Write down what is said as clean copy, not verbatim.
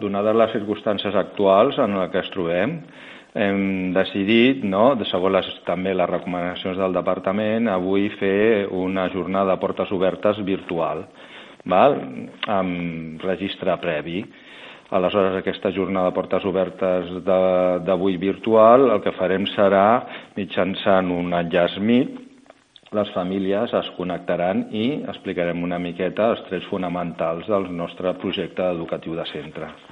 donades les circumstàncies actuals en què ens trobem, hem decidit, segons també les recomanacions del departament, avui fer una jornada de portes obertes virtual, amb registre previ. Aleshores, aquesta jornada de portes obertes d'avui virtual, el que farem serà, mitjançant un enllaç Meet, les famílies es connectaran i explicarem una miqueta els trets fonamentals del nostre projecte educatiu de centre.